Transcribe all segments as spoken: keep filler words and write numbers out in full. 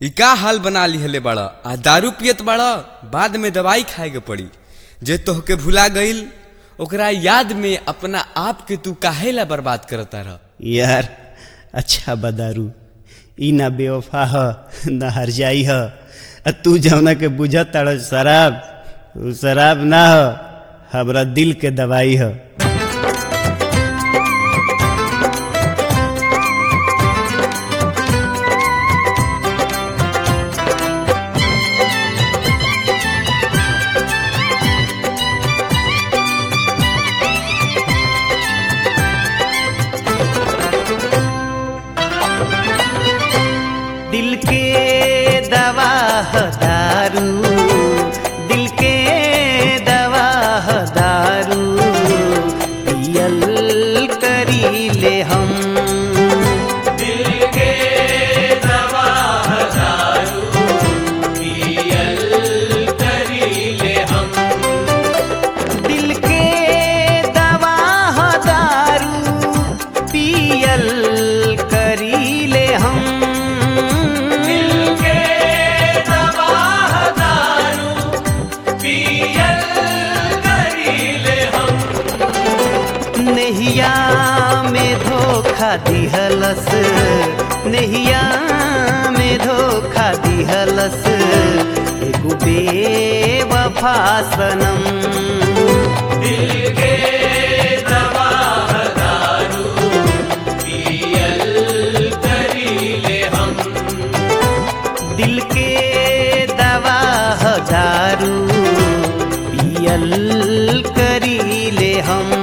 ई का हाल बना लिहले बाड़ा आ दारू पियत बाड़ा बाद में दवाई खाए के पड़ी। जे तोहके भुला गईल ओकरा याद में अपना आप के तू काहे ला बर्बाद करता रह। यार अच्छा बदारू ई ना बेवफा ह ना हरजाई ह। तू जौना के बुझत ताड़ शराब उ शराब ना ह, हमरा दिल के दवाई ह। दिल के दवा ह दारू, दिल के दवा ह दारू, पियल करी ले हम। दिल के दवा ह दारू, पियल करी ले हम। दिल के दवा ह दारू, पियल करी ले हम। नहिया में धोखा दिहलस, नहिया में धोखा दिहलस, एगो बेवफा सनम। दिल के दवा ह दारू, पियल करी ले हम। दिल के दवा ह दारू, पियल करी ले हम।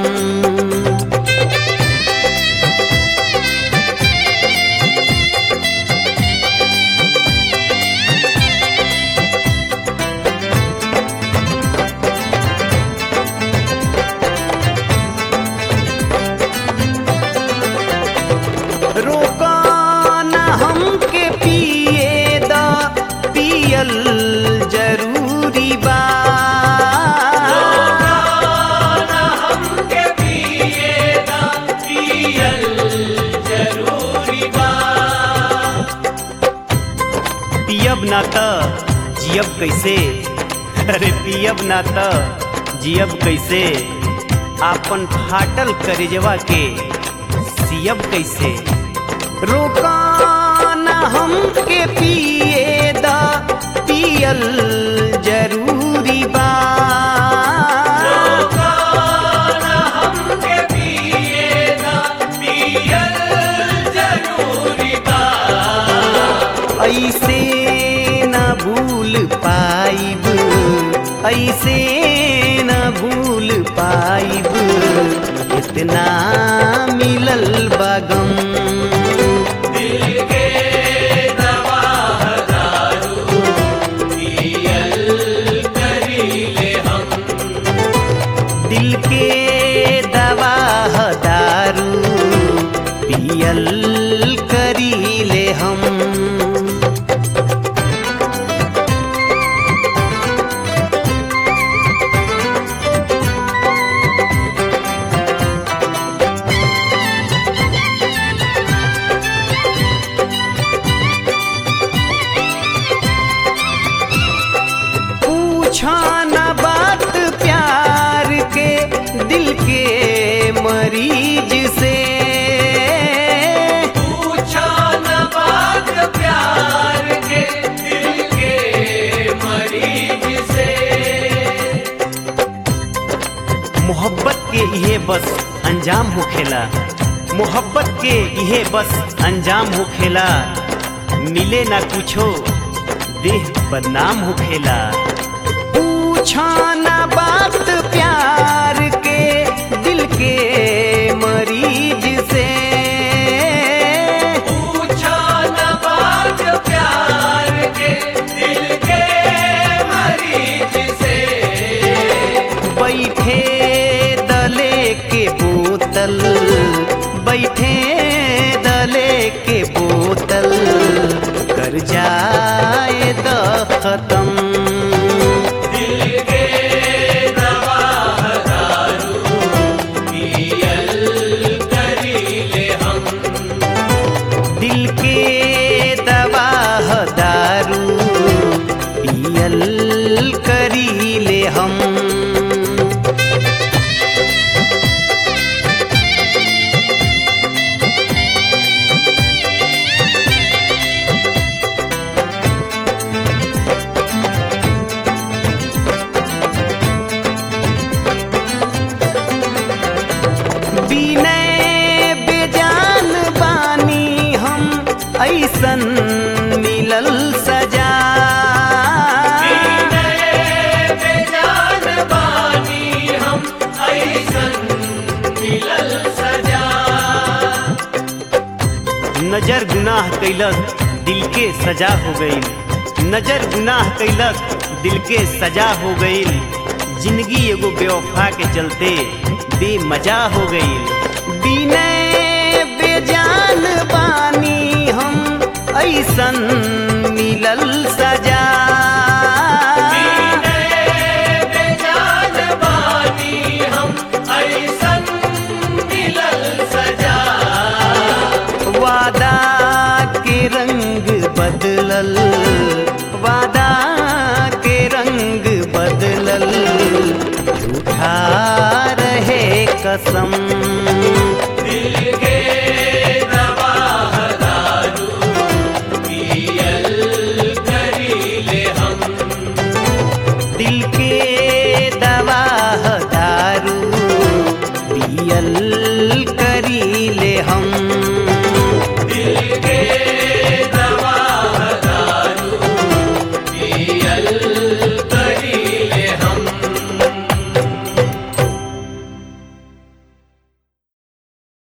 रोका ना हमके पिए दा, पियल जरूरी बा। रोका ना हमके पिए दा, पियल जरूरी बा। पियब ना त जियब कैसे, अरे पियब ना त जियब कैसे, आपन फाटल करेजवा के सियब कैसे। रोका ना हमके पिए दा, पियल जरूरी बा। रोका ना हमके पिए दा, पियल जरूरी बा। ऐसे न भूल पाइब, ऐसे न भूल पाइब, इतना मिलल बगम। दिल के दवा ह दारू, पियल करी ले हम। दिल के दवा ह दारू, पियल करी ले हम। पूछा ना बात प्यार के दिल के मरीज से। पूछा न बात प्यार के दिल के मरीज से। मोहब्बत के इहे बस अंजाम होखेला, मोहब्बत के इहे बस अंजाम होखेला। मिले ना कुछो देह बदनाम होखेला। पूछा ना बात प्यार के दिल के मरीज से। पूछा न बात प्यार के दिल के मरीज से। बैठे दले के बोतल, बैठे दले के बोतल, कर जाए द खत्म। दिल के दवा ह दारू, पियल करी ले हम। दिल के दवा ह दारू, कैलस दिल के सजा हो गई, नजर गुनाह कैलस दिल के सजा हो गई, जिंदगी एगो बेवफा के चलते बेमजा हो गई। बिने बेजान बानी हम ऐसन मिलल सजा, बिने बेजान बानी हम ऐसन मिलल सजा। वादा के रंग बदलल, वादा के रंग बदलल, झूठा रहे कसम,